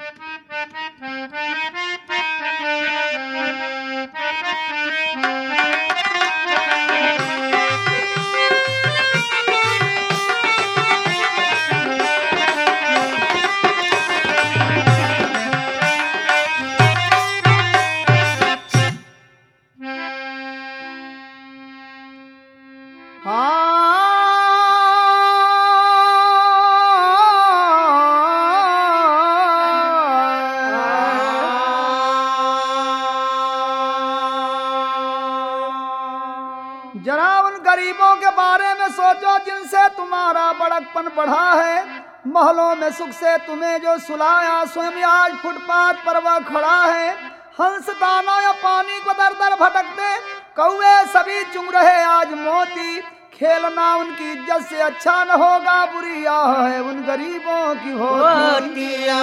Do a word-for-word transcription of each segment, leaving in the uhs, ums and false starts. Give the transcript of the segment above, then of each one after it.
जरा उन गरीबों के बारे में सोचो जिनसे तुम्हारा बड़कपन बढ़ा है। महलों में सुख से तुम्हें जो सुलाया, स्वयं आज फुटपाथ पर वह खड़ा है। हंस दाना या पानी को दर दर भटकते, कौवे सभी चुंग रहे आज मोती। खेलना उनकी इज्जत से अच्छा न होगा, बुरी आह है उन गरीबों की होतिया।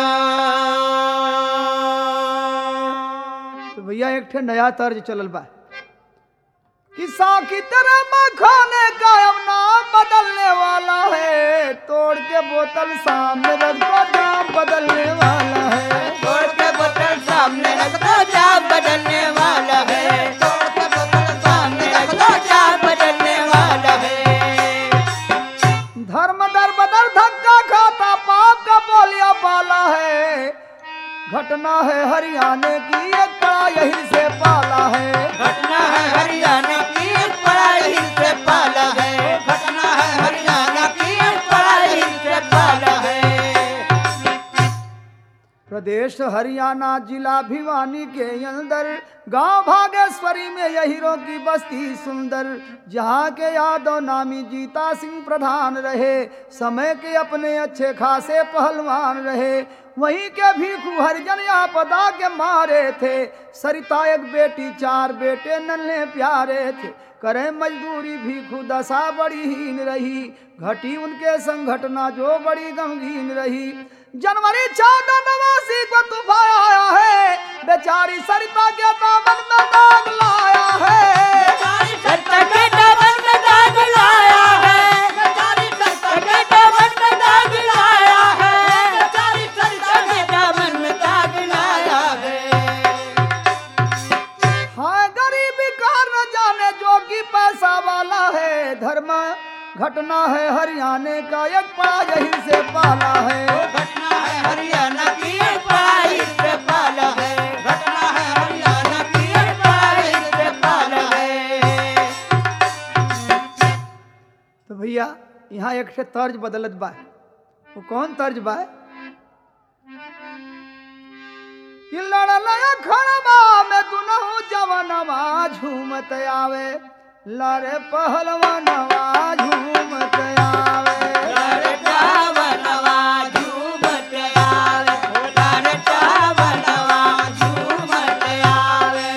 तो भैया एक ठे नया तर्ज चलल बा, किसा की तरह मखाने का अब नाम बदलने वाला है। तोड़ के बोतल सामने रख दो, जाम बदलने वाला है। तोड़ के बोतल सामने रख दो, जाम बदलने वाला है। तोड़ के बोतल सामने रख दो, जाम बदलने वाला है। धर्म दर बदल धक्का खाता, पाप का बोलिया पाला है। घटना है हरियाणा की, एक बड़ा यही से पाला है। घटना है हरियाणा की, एक बड़ा यही से पाला है। घटना है हरियाणा की, एक बड़ा यही से पाला है। प्रदेश हरियाणा, जिला भिवानी के अंदर, गांव भागेश्वरी में यहीरों की बस्ती सुंदर। जहाँ के यादव नामी जीता सिंह प्रधान रहे, समय के अपने अच्छे खासे पहलवान रहे। वहीं के भीखू हरिजन आपदा के मारे थे। सरिता एक बेटी, चार बेटे नन्हे प्यारे थे। करे मजदूरी भीखू, दशा बड़ी हीन रही। घटी उनके संग घटना जो बड़ी गमगीन रही। जनवरी चौदह नवासी को तूफान आया है, बेचारी सरिता के दामन में दाग लाया है। सरिता के दामन में दाग लाया है। बेचारी सरिता के दामन में दाग लाया है। बेचारी सरिता के दामन में दाग लाया है। हाँ गरीबी का न जाने जो कि पैसा वाला है। धर्म घटना है हरियाणा का, एक बड़ा यही से पाला है। घटना है हरियाणा की, एक बड़ा यही से पाला है। घटना है हरियाणा की, एक बड़ा यही से पाला है। तो भैया यहाँ एक से तर्ज बदलत बा। वो कौन तर्ज बा? कि लड़ल खड़बा में दुनहु जवनवा झूमत आवे। लड़े पहलवानवा झूमत आवे। लड़े पहलवानवा झूमत आवे। लड़े पहलवानवा झूमत आवे।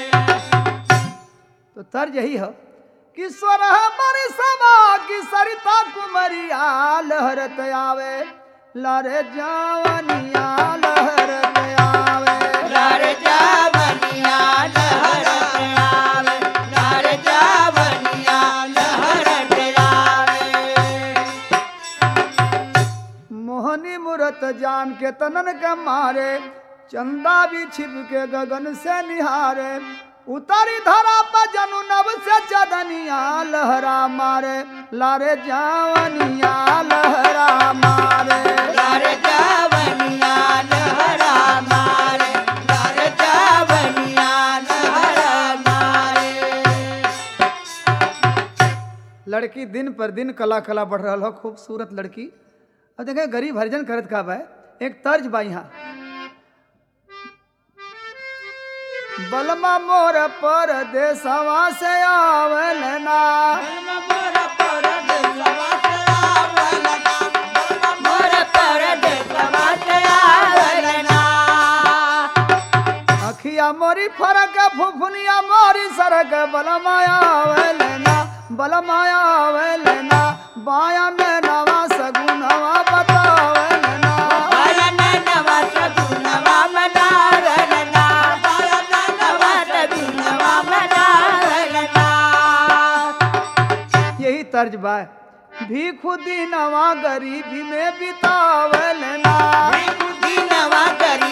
तो तर्ज यही है कि स्वर मरी समा की सरिता कुमरिया लहरत आवे। लड़े जवनिया लहरत आवे। लड़े जवनिया लहरत आवे। लड़े जवनिया लहरत आवे। मोहनी मूरत जान के तनन के मारे, चंदा भी छिप के गगन से निहारे। उतारी धरा पर जनु नभ से चदनिया लहरा मारे। लारे जवनिया लहरा मारे। लारे जवनिया लहरा मारे। लारे जवनिया लहरा मारे। लड़की दिन पर दिन कला कला बढ़ रहा हो, खूबसूरत लड़की। अब देखें गरीब हरिजन करत का बा, एक तर्ज बा यहाँ। बलमा मोर परदेसवा से आवलना। मोर परदेसवा से आवलना। मोर परदेसवा से आवलना। अखिया मोरी फरक फुफुनिया मोरी सरक। बलमा आवलना, बलमा आवलना। बाया में नवा सगुनवा बतावलना। बाया में नवा सगुनवा बतावलना। बाया में नवा सगुनवा बतावलना। यही तर्ज बा। भी खुदी नवा गरीबी में बितावलना। भी खुदी नवा गरीबी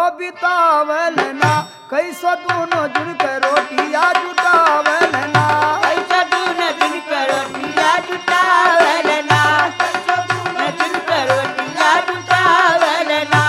बितावल ना कैसो दोनों जुड़ के रोटिया जुटावल ना कैसा दून दिन करोटिया जुटावलना कैसा दून दिन करोटिया जुटावलना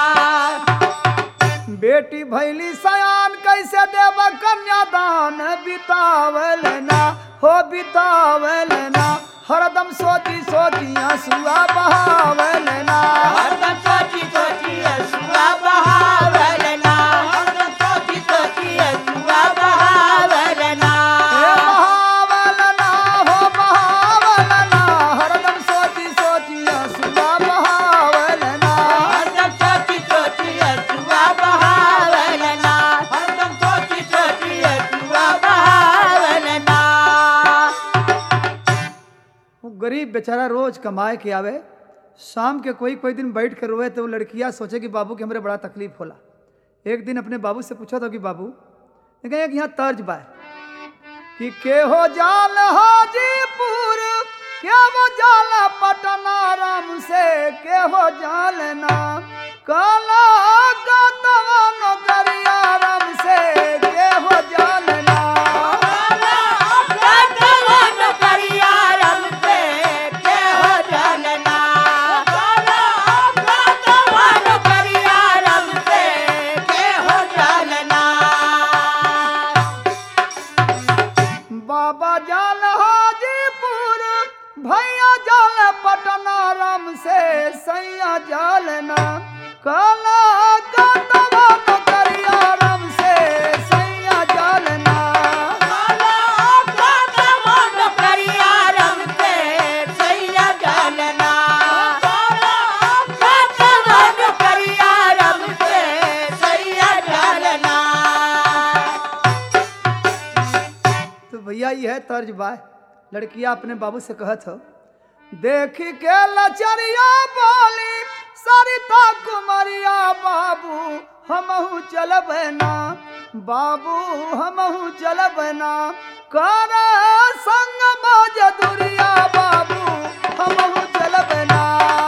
बेटी भैली सयान कैसे देव कन्यादान बितावल ना हो बितावल ना हरदम सोची सोची हंसुआ बहावल ना हरदम सोची सोची हंसुआ बहावलना हरदम सोची सोची हंसुआ बहावलना हे बहावल ना हो बहावल ना हरदम सोची सोची हंसुआ बहावल ना हरदम सोची सोची हंसुआ बहावलना हरदम सोची सोची हंसुआ बहावलना वो गरीब बेचारा रोज कमाए के आवे शाम के कोई कोई दिन बैठ कर रोए तो वो लड़कियां सोचे कि बाबू के हमरे बड़ा तकलीफ होला। एक दिन अपने बाबू से पूछा था कि बाबू देखा एक यहाँ तर्ज बा कि के हो जाल हाजीपुर के हो जाल पटना राम से के हो जाल ना काला गतवा नगरिया राम से के हो जाल ना बाबा जाल हाजीपुर भैया जाल पटना राम से सैया जाल ना काला गतवा नगरिया राम से सैया जाल ना तो भैया ये है तर्ज बा लड़कियां अपने बाबू से कहत हो देखी के लचरिया बोली सरिता कुमरिया बाबू हमहू चलब ना बाबू हमहू चलब ना कर संग मजदूरिया बाबू हमहू चलब ना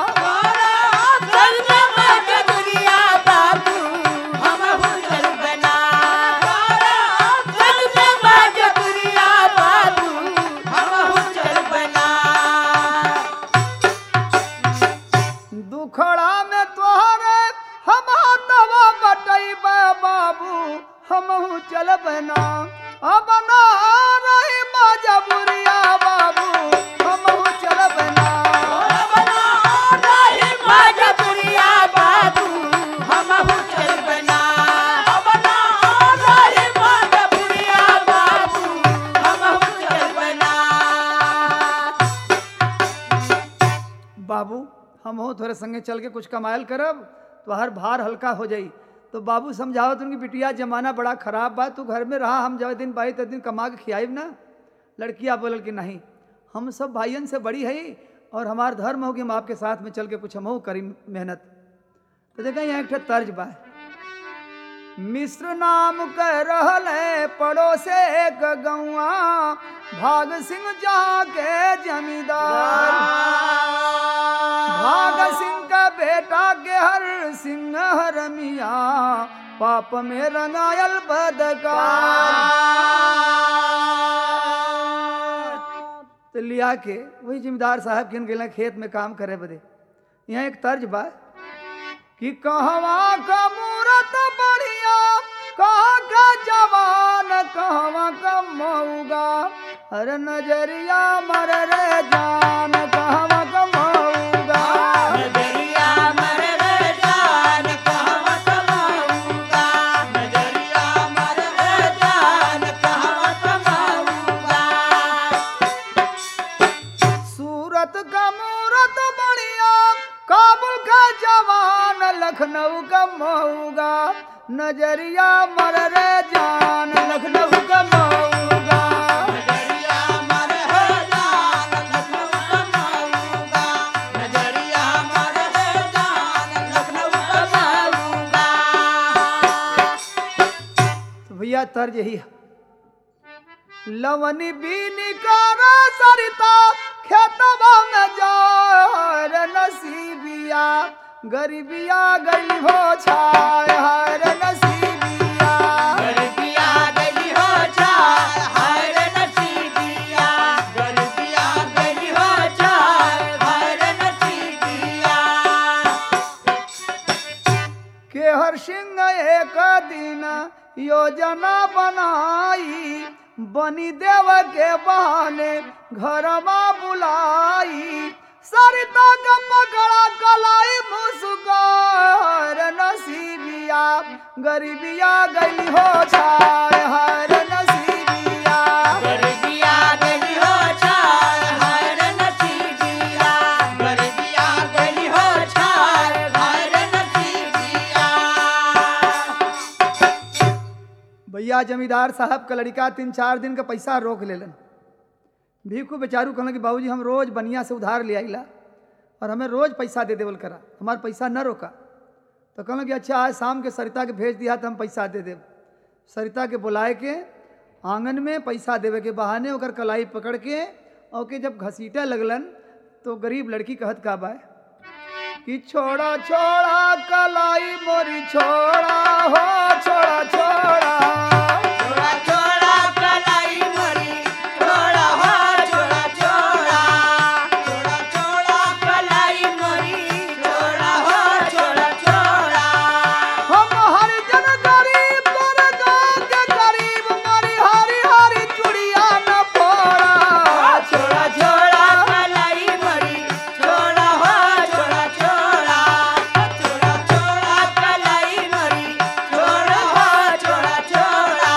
दुखड़ा में तोहरे हम तवा बटैब बाबू हमहू चलब ना अब ना रही मजबूरिया बाबू हमहू चलब ना बाबू हमहू थोड़े संगे चल के कुछ कमायल करब तो हर भार हल्का हो जाई। तो बाबू समझाओ तुम कि बिटिया जमाना बड़ा खराब बा तू घर में रहा हम जब दिन बाई तो दिन कमा के खियाइब ना। लड़कियां बोलल कि नहीं हम सब भाइयन से बड़ी है और हमार धर्म हो कि हम आपके साथ में चल के कुछ हमहू करी मेहनत। तो देखा यहाँ एक तर्ज बा मिश्र नाम कह रहल है पड़ोसे एक गौआ भाग सिंह जहाँ के जमींदार भाग सिंह का बेटा के हर सिंह हरमिया पाप में रंगायल बदकार। तो लिया के वही जिम्मेदार साहब किन गेला खेत में काम करे बदे। यहाँ एक तर्ज बा कि कहवा का मूरत बढ़िया कहा का जवान कहवा का मऊगा हर नजरिया मर रे जान कहवा का मऊगा नजरिया मर रे जान कहवा का मऊगा नजरिया मर रे जान कहवा का मऊगा। सूरत का मूरत बढ़िया काबुल का जवान लखनऊ का मऊगा नजरिया मर रे जान लखनऊ का मऊगा नजरिया मर रे जान लखनऊ का मऊगा नजरिया मर रे जान लखनऊ का मऊगा। तो भैया तर्ज यही है लवनी बीनी कर सरिता खेतवा में जार नसीबिया गरीबिया गई हो छाय है हर सिंह एक दिन योजना बनाई, बनी देव के बहाने घरमा बुलाई, सरिता का पकड़ा कलाई मुस्कार नसीबिया, गरीबिया गई हो छाय हर नसीबिया, गरीबिया गली हो छाय हर नसीबिया, गरीबिया गली हो छाय हर नसीबिया। भैया जमींदार साहब का लड़का तीन चार दिन का पैसा रोक लेलन। भीखू बेचारू कहलन कि बाबूजी हम रोज बनिया से उधार ले आइला और हमें रोज पैसा दे देवल करा, हमारा पैसा न रोका। तो कहलन कि अच्छा आज शाम के सरिता के भेज दिया तो हम पैसा दे देव। सरिता के बुलाए के आंगन में पैसा देवे के बहाने ओकर कलाई पकड़ के और के जब घसीटा लगलन तो गरीब लड़की कहत का बा कि छोड़ा छोड़ा कलाई मोरी छोड़ा हो छोड़ा छोड़ा, छोड़ा छोड़ा कलाई मोरी छोड़ा हो छोड़ा छोड़ा, छोड़ा छोड़ा कलाई मोरी छोड़ा हो छोड़ा छोड़ा। हम हरिजन गरीब तोर गाँव के गरीब मोरी हरी हरी चूड़िया न फोड़ा, छोड़ा छोड़ा कलाई मोरी छोड़ा हो छोड़ा छोड़ा, छोड़ा छोड़ा कलाई मोरी छोड़ा हो छोड़ा छोड़ा।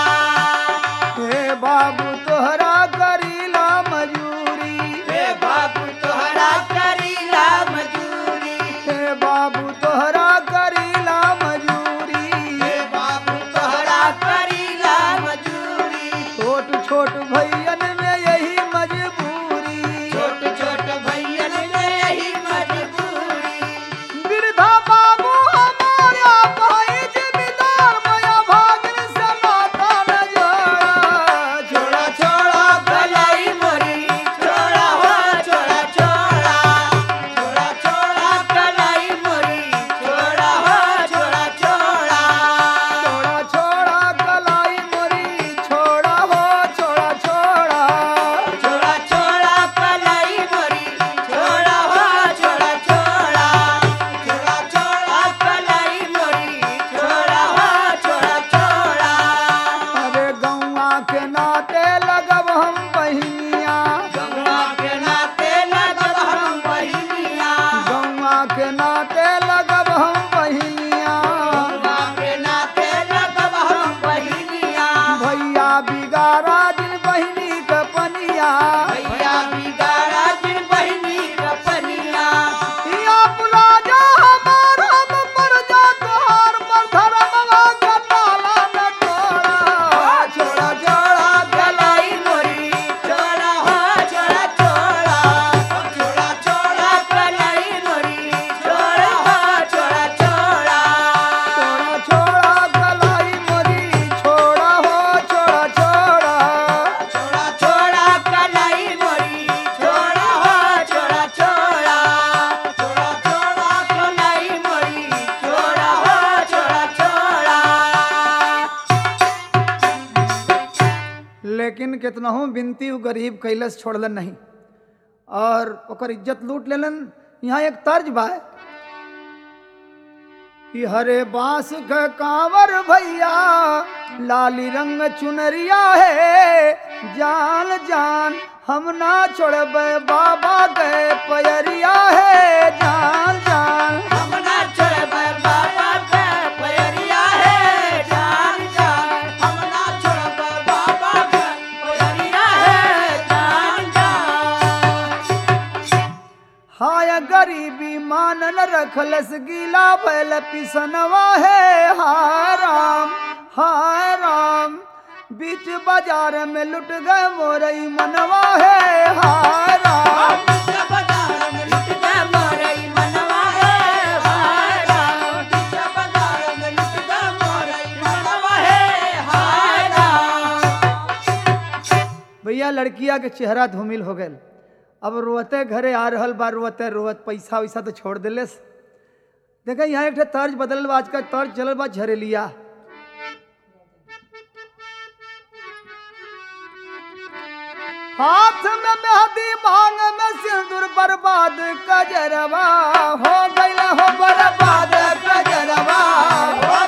हे बाबू तोहरा करीला मजूरी, हे बाबू तोहरा करीला मजूरी, हे बाबू तोहरा करीला मजूरी, हे बाबू तोहरा करीला मजूरी, छोट छोट भैयन में यही मजबूरी, छोट छोट भैयन में यही मजबूरी। वृद्धा बाबू हमारा भाई जिम्मेदार मया भागिन से नाता न जोड़ा, छोड़ा छोड़ा कलाई मोरी छोड़ा हो छोड़ा छोड़ा, छोड़ा छोड़ा कलाई मोरी छोड़ा हो छोड़ा छोड़ा, छोड़ा छोड़ा कलाई मोरी छोड़ा हो छोड़ा छोड़ा, छोड़ा छोड़ा कलाई मोरी छोड़ा हो छोड़ा छोड़ा, छोड़ा छोड़ा कलाई मोरी छोड़ा हो छोड़ा छोड़ा। अरे गौआ के नाते लगब हम बहिनिया, गंगा के नाते लगब हम बहिनिया, गौआ के नाते लगब हम बहिनिया, गंगा के नाते लगब हम बहिनिया। भैया बिगाड़ा दिन बहिनी के पनिया, भैया बिगाड़ा दिन बहिनी कपनिया, या पुराजा हमार हम पर जा तोहार पर धर्मवा के ताला न तोड़ा, छोड़ा छोड़ा कलाई मोरी छोड़ा हो छोड़ा छोड़ा, छोड़ा छोड़ा कलाई मोरी छोड़ा हो छोड़ा छोड़ा, छोड़ा छोड़ा कलाई मोरी छोड़ा हो छोड़ा छोड़ा, छोड़ा छोड़ा कलाई मोरी छोड़ा हो छोड़ा छोड़ा, छोड़ा छोड़ा कलाई मोरी छोड़ा हो छोड़ा छोड़ा। लेकिन कितनहू बिनती उ गरीब कैलस छोड़लन नहीं और ओकर इज्जत लूट लेलन। यहाँ एक तर्ज बा कि हरे बांस के कांवर भैया लाली रंग चुनरिया है, जान जान हम ना छोड़बे बाबा के पयरिया है, जान जान हम ना छोड़बै बाबा के पयरिया है, जान जान हम ना छोड़बै बाबा के पयरिया है, जान जान। हाय गरीबी मान न रखलस गीला भैल पिसनवा है, हाय राम हाय राम बीच बाजार में लुट गए मोरई मनवा है, हाय राम जब बाजार में लुट गए मोरई मनवा है, हाय राम जब बाजार में लुट गए मोरई मनवा है, हाय राम। भैया लड़किया के चेहरा धूमिल हो गए। अब रोते घरे आ रहल बा, रोते रोवत पैसा वैसा तो छोड़ दिलेस। देखा यहाँ एक तर्ज बदल बा, आज का तर्ज चलल बा झरेलिया। हाथ में मेहंदी मांग में सिंदूर बर्बाद कजरवा हो गई हो बर्बाद कजरवा हो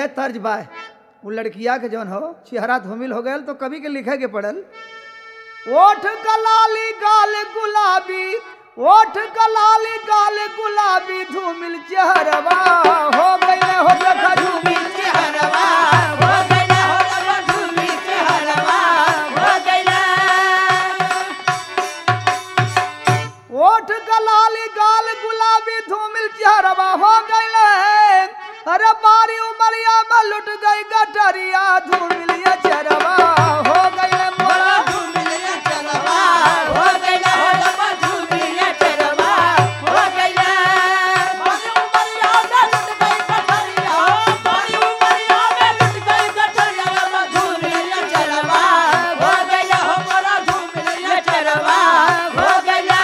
यह तर्ज बा वो लड़किया के जौन हो चेहरा धूमिल हो गए तो कभी के लिखे के पड़ल। ओठ कलाली गाल गुलाबी, ओठ कलाली गाल गुलाबी, धूमिल चेहरवा हो गई हो देखा धूमिल चेहरवा हो गइला हो देखा धूमिल चेहरवा हो गइला। ओठ कलाली गाल गुलाबी, धूमिल चेहरवा हो गई। अरे बारी उमरिया में लुट गई गठरिया, धूमिल चेहरवा हो गई मोरा धूमिल चेहरवा हो गइला हो देखा धूमिल चेहरवा हो गइला। बारी उमरिया में लुट गई गठरिया, बारी उमरिया में लुट गई गठरिया, धूमिल चेहरवा हो गइला हो मोरा धूमिल चेहरवा हो गइला।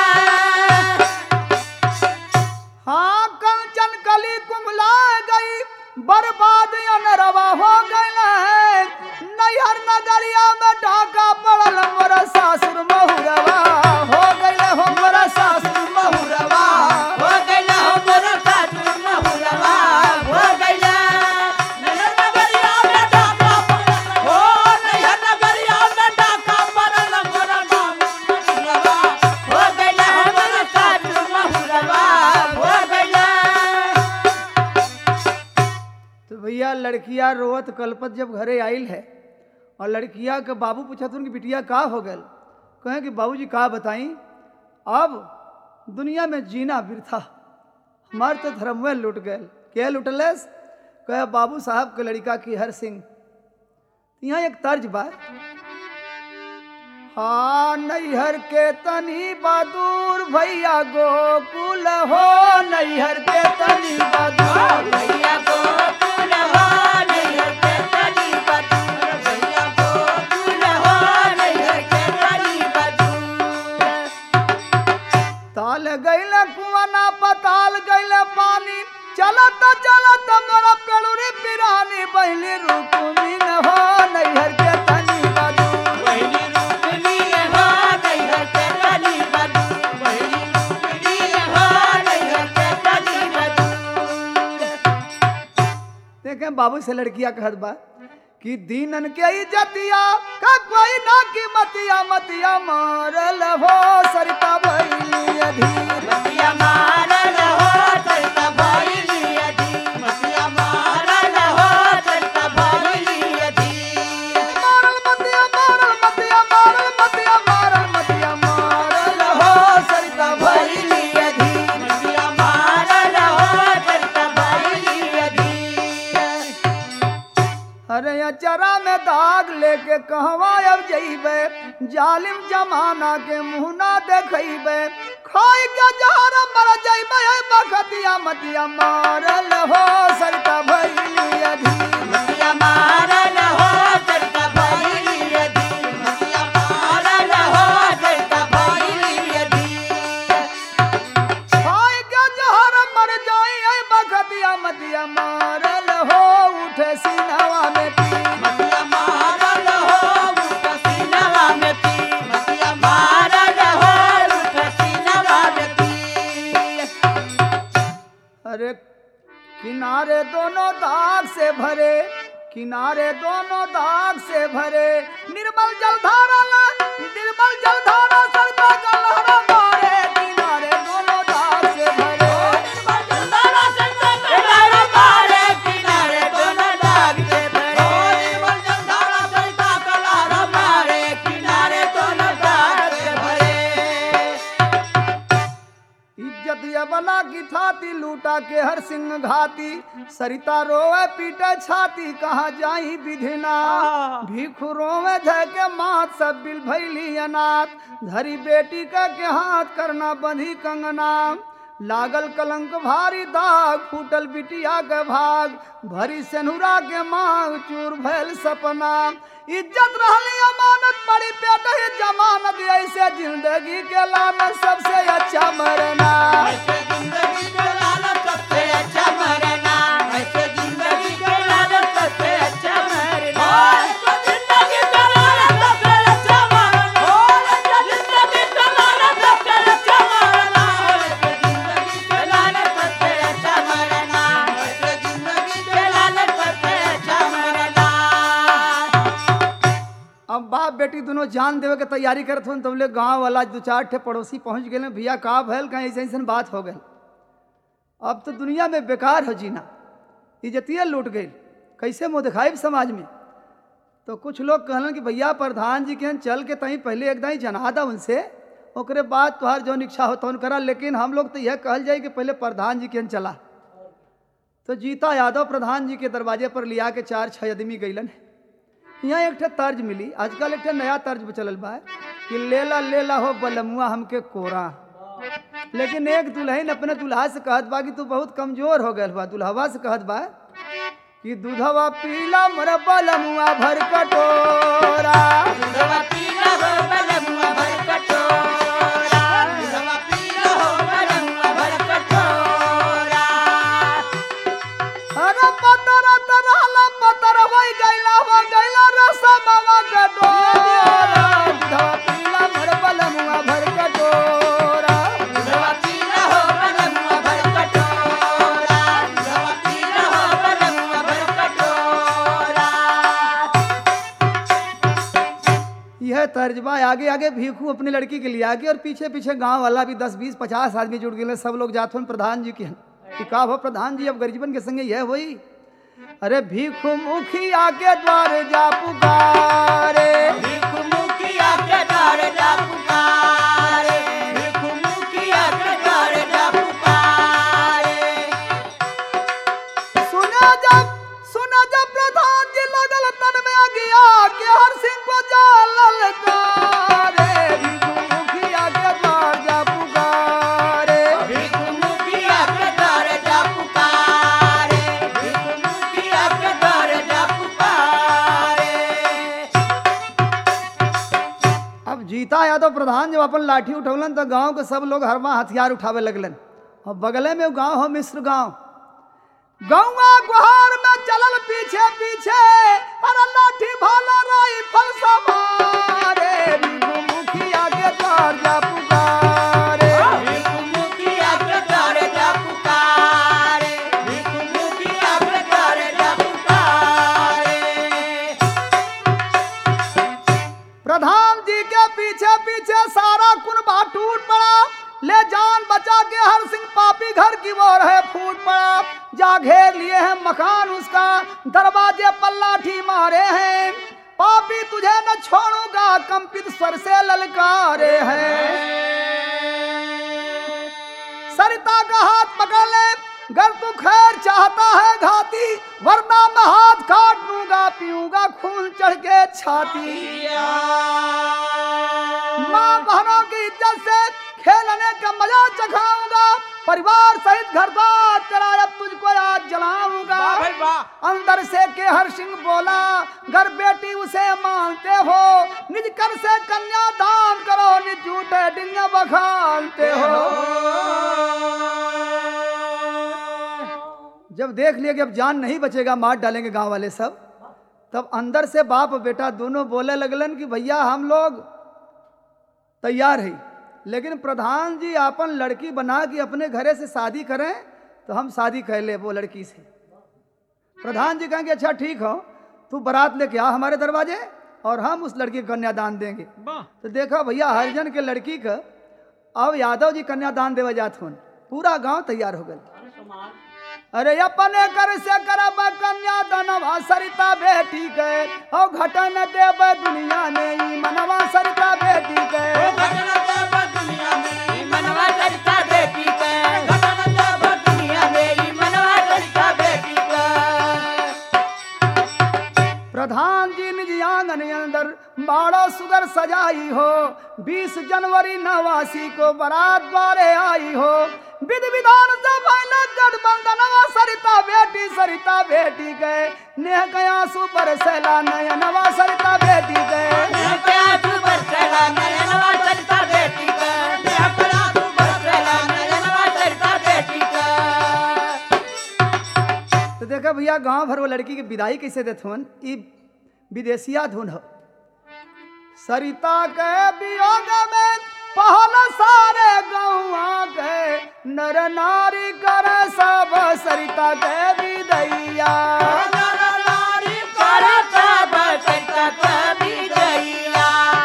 हाँ कंचन कली कुमला गई, बर्बाद अनरवा हो गई। नैहर नगरिया में ढाका पड़ल, मोरा सासुर महुरवा हो गई हो मोरा सासुर महुरवा हो गइला हो मोरा सासुर महुरवा हो गइला। नैहर नगरिया में ढाका पड़ल, हो नैहर नगरिया में ढाका पड़ल, मोरा महुरवा हो गइला हो मोरा सासुर महुरवा हो गइला। तो भैया लड़किया रोवत कल्पत जब घरे आइल है और लड़किया के बाबू पूछतुन कि बिटिया का हो गल, कहें कि बाबूजी का बताई, अब दुनिया में जीना बिरथा, हमार तो धर्मवे लुट गए। क्या लुटलेस? कहे बाबू साहब के लड़का की हर सिंह। यहाँ एक तर्ज बा, हाँ नैहर के तनी बहादुर भैया गोकुल हो, नैहर के तनी बहादुर भैया गोकुल हो, नैहर के तनी बहादुर, भैया गोकुल हो, नैहर के तनी बहादुर। ताल गैल कुआना पताल गैल पानी, चलत चलत मोरा पेड़ुरी पिरानी, बहली रुकुमी न हो नैहर के तनी बहादुर। वही रुकनी हो नैहर के तनी बहादुर, वही रुकनी हो नैहर के तनी बहादुर। देखें बाबू से लड़किया कहत बा कि दीनन के इज्जतिया का कोई ना की मतिया, मतिया मारल हो सरिता भइली अधीर। मतिया मारल हो सरिता भइली अधीर, मतिया मारल हो सरिता भइली अधीर। मारल मतिया मारल मतिया मारल मतिया मारल मतिया मारल हो सरिता भइली अधीर। मतिया मारल हो सरिता भइली अधीर। अरे अचरा में दाग लेके कहवा अब जइबे, जालिम जमाना के मुँह ना देखइबे, खाई के जहर मर जइबे बखतिया, मतिया मारल हो सरिता भइली अधीर। मतिया मारल हो सरिता भइली अधीर, मतिया मारल हो सरिता भइली अधीर। खाई के जहर मर जाई बखतिया, मतिया मारल हो उठे सीनवा में तीर। मतिया मारल हो उठ सीनवा में तीर, मतिया मारल हो उठ सीनवा में तीर। अरे किनारे दोनों दाग से भरे, किनारे दोनों दाग से भरे, निर्मल जलधारा निर्मल जलधारा सरिता का लहरा मारे, किनारे दोनों दाग से भरे। निर्मल जलधारा सरिता का लहरा मारे, किनारे दोनों दाग से भरे। निर्मल जलधारा सरिता का लहरा मारे, किनारे दोनों दाग से भरे। इज्जत यबला की थाती लूटा के हर सिंह घाती, सरिता रोवे पीटे छाती, कहाँ जाई विधिना। भीखु रोवे धके मात सब बिल भैली अनाथ, धरी बेटी का के हाथ करना बंधी कंगना। लागल कलंक भारी दाग, फूटल बिटिया के भाग, भरी सेनुरा के मांग चूर भैल सपना। इज्जत रहली अमानत पड़ी पेट ही जमानत, ऐसे जिंदगी के लानत सबसे अच्छा मरना। ऐसे जिंदगी के लानत सबसे अच्छा मरना, ऐसे जिंदगी के लानत सबसे अच्छा मरना। ऐसे जिंदगी के लानत सबसे अच्छा मरना, ऐसे जिंदगी के लानत सबसे अच्छा मरना, ऐसे जिंदगी के लानत सबसे अच्छा मरना, ऐसे जिंदगी के लानत सबसे बेटी दोनों जान देवे के तैयारी करत हो तब ले गाँव वाला दो चार ठे पड़ोसी पहुंच गए, भैया का भैल कहीं ऐसे ऐसे बात हो गई, अब तो दुनिया में बेकार हो जीना, इज्जतिया लूट गई, कैसे मुँह दिखाई समाज में। तो कुछ लोग कहलन कि भैया प्रधान जी के चल के तहीं पहले एकदम ही जना दा उनसे, ओकरे बाद तुहार जौन इच्छा हो तौन करा, लेकिन हम लोग तो यह कहल जाए कि पहले प्रधान जी के चला। तो जीता यादव प्रधान जी के दरवाजे पर लिया के चार छह आदमी गईलन। यहाँ एक ठे तर्ज मिली, आजकल एक ठे नया तर्ज पे चलल बा कि लेला लेला हो बलमुआ हमके कोरा, लेकिन एक दुल्हन अपने दुल्हा से कहत बा कि तू बहुत कमजोर हो गयल बा, दुल्हवा से कहत बा कि दूधवा पीला मोर बलमुआ भर कटोरा, दूधवा पीला हो बलमुआ भर कटोरा, दूधवा पीला हो बलमुआ भर कटोरा। अरे पतरा तरहला पतर होई गइला हो गइला रसमवा कटोरा, दूधवा पीला मोर बलमुआ भर कटोरा, दूधवा पीला हो बलमुआ भर कटोरा, दूधवा पीला हो बलमुआ भर कटोरा। यह तर्जबा आगे आगे भीखू अपनी लड़की के लिए आगे और पीछे पीछे गांव वाला भी दस बीस पचास आदमी जुड़ गए, सब लोग जाथुन प्रधान जी के कि का हो प्रधान जी अब गरीबन के संगे यह हुई। अरे भीखू मुखिया के द्वार जा पुकारे, भीखू मुखिया के द्वार जा पुकारे, भीखू मुखिया के द्वार जा पुकारे। सुना जब सुना जब प्रधान जी लगल तन में अगिया के हर सिंह को जालल कारे, भीखू मुखिया के द्वार जा पुकारे, भीखू मुखिया के द्वार जा पुकारे, भीखू मुखिया के द्वार जा पुकारे। अब जीता यादव प्रधान जब अपन लाठी उठौलन तो गांव के सब लोग हरमा हथियार उठावे लगलन, और बगले में गांव हो मिश्र गांव, गौवा गुहार में चलल पीछे पीछे, अरे लाठी भाला राइफल समारे, भीखू मुखिया के द्वार जा पुकारे, भीखू मुखिया के द्वार जा पुकारे, भीखू मुखिया के द्वार जा पुकारे। प्रधान जी के पीछे पीछे सारा कुनबा टूट पड़ा, ले जान बचा के हर सिंह पापी घर की ओर है फूट पड़ा, जा घेर लिए हैं मकान उसका, दरवाजे पर लाठी मारे हैं, पापी तुझे न छोड़ूंगा कंपित स्वर से ललकारे हैं। सरिता का हाथ पकड़ ले गर तू खैर चाहता है घाती, वरना मैं हाथ काट लूंगा पीऊंगा खून चढ़ के छाती। माँ बहनों की इज्जत से खेलने का मजा चखाऊंगा, परिवार सहित घर द्वार तेरा अब तुझको आज जलाऊंगा। अंदर से के हर सिंह बोला घर बेटी उसे मानते हो, निज कर से कन्या दान करो, निज झूठे डिंगा बखानते हो। जब देख लिया कि अब जान नहीं बचेगा मार डालेंगे गांव वाले सब, तब अंदर से बाप बेटा दोनों बोले लगलन कि भैया हम लोग तैयार हैं, लेकिन प्रधान जी अपन लड़की बना के अपने घरे से शादी करें तो हम शादी कर ले वो लड़की से। प्रधान जी कहेंगे अच्छा ठीक हो, तू बारात लेके आ हमारे दरवाजे और हम उस लड़की को कन्यादान देंगे। तो देखो भैया हरिजन के लड़की का अब यादव जी कन्यादान देवे जात होन, पूरा गांव तैयार हो गए। अरे अपने कर से करब कन्यादानवा सरिता बेटी के, ओ घटन देव दुनिया में ई मनवा सरिता बेटी के, घटना देव दुनिया में ई मनवा सरिता बेटी के, घटना देव दुनिया में ई मनवा सरिता बेटी के। प्रधान जी निज आंगन अंदर बाड़ा सुगर सजाई हो, बीस जनवरी नवासी को बारात द्वारे आई हो, विधि विधान से भइला गठबंधनवा सरिता बेटी सरिता बेटी गए, नेह गया सुपर सैला नयनवा सरिता बेटी गए, नेह गया सुपर सैला नयनवा सरिता बेटी के, नेह गया सुपर सैला नयनवा सरिता बेटी के। तो देखा भैया गांव भर वो लड़की की विदाई कैसे देते हन, ई विदेशिया धुन हो। सरिता के वियोग में पहल सारे गौआ के, नर नारी कर सब सरिता के विदैया, नर नारी कर सब सरिता के विदैया।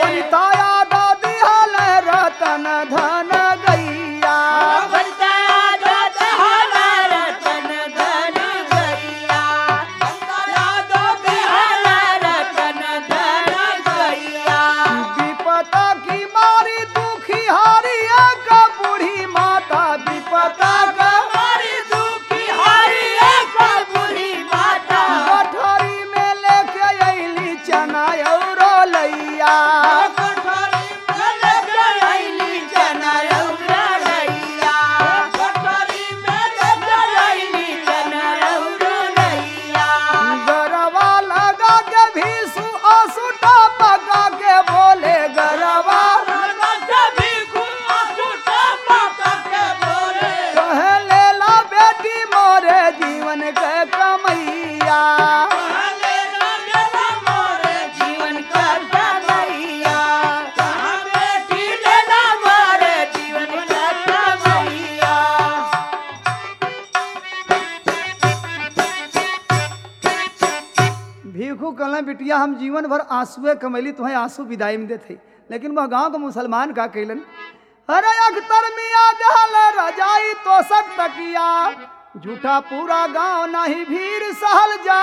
वनिता यादव दिहल रतन धन गैया विपता की मारी दुखी हारी एक बूढ़ी माता विपता का गठरी में लेके अइली चना औरो लैया गरवा लगा के भीसु असुटा पका के बोले गरवा कहे लेला बेटी मोरे जीवन के कमैया भीखू कहले बिटिया हम जीवन भर आंसुए कमैली तुम्हें आंसू विदाई में देते लेकिन वह गांव के मुसलमान का कैलन अरे अख्तर मियाँ दहल रजाई तो सब तकिया झूठा पूरा गांव नहीं भीड़ सहल जा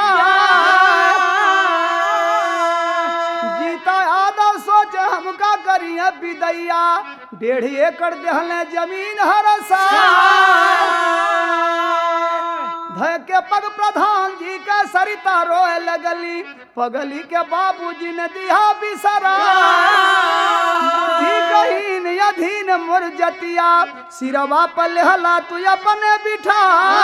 जीता आदर सोच हमका करिए विदैया डेढ़ एकड़ दहले जमीन हरसा धय के पग प्रधान जी के सरिता रोए लगली पगली के बाबूजी ने दिया बिसरा कहीन अधीन मुरजतिया सिरवा पर लेहला तू अपने बिठा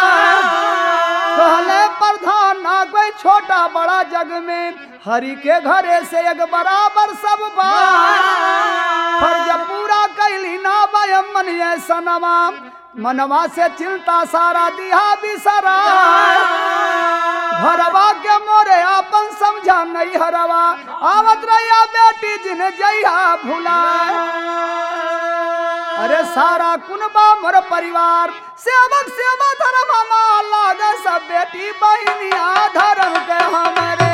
कहले प्रधान ना कोई छोटा बड़ा जग में हरि के घरे से एक बराबर सब बात फर्ज पूरा कैली ना बयम मन ये सनवा मनवा से चिंता सारा दिया बिसरा घरवा के मोरे आपन समझा नहीं हरवा आवत रहिया बेटी जिन जइहा भुला अरे सारा कुनबा मोर परिवार सेवक सेवा धर्म लागे सब बेटी बहनिया धर्म के हमरे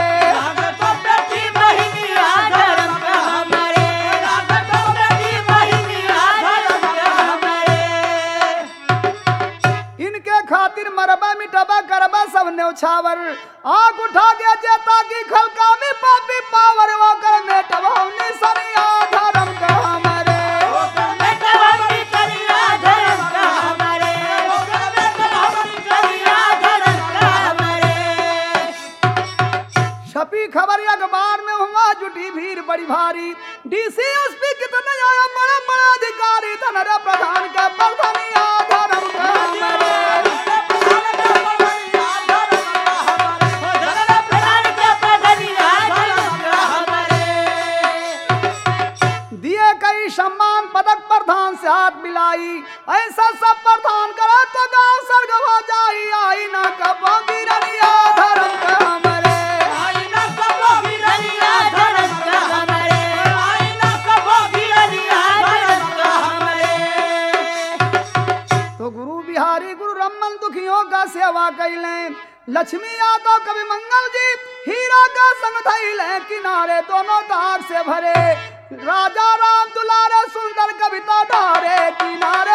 इनके खातिर मरबा मिटबा करबा सब न्यौछावर आग उठा गया जेता की खलका में पापी पावर वो कर मेटब हमने सरिया धर्म का हमारे छपी खबर अखबार में हुआ जुटी भीड़ बड़ी भारी डीसी एसपी कितने आया बड़ा बड़ा अधिकारी धनरा प्रधान का प्रधानिया धर्म का हमारे दिए कई सम्मान पदक प्रधान से हाथ मिलाई ऐसा सब प्रधान करा तो गांव सर्ग हो जाई आई ना कबो गिरनिया धर्म का हमारे तो गुरु बिहारी गुरु रमन दुखियों का सेवा कैले लक्ष्मी यादव कवि मंगल जी हीरा का संग धैले किनारे दोनों दाग से भरे राजा राम दुलारे सुंदर कविता धारे किनारे